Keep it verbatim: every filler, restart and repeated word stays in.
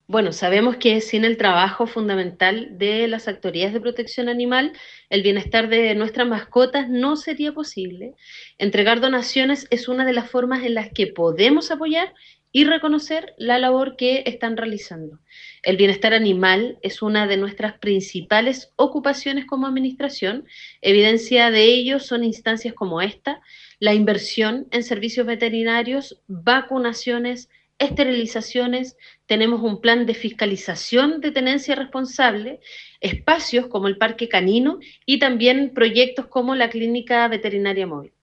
Bueno, sabemos que sin el trabajo fundamental de las autoridades de protección animal, el bienestar de nuestras mascotas no sería posible. Entregar donaciones es una de las formas en las que podemos apoyar y reconocer la labor que están realizando. El bienestar animal es una de nuestras principales ocupaciones como administración. Evidencia de ello son instancias como esta, la inversión en servicios veterinarios, vacunaciones, esterilizaciones. Tenemos un plan de fiscalización de tenencia responsable, espacios como el Parque Canino y también proyectos como la Clínica Veterinaria Móvil.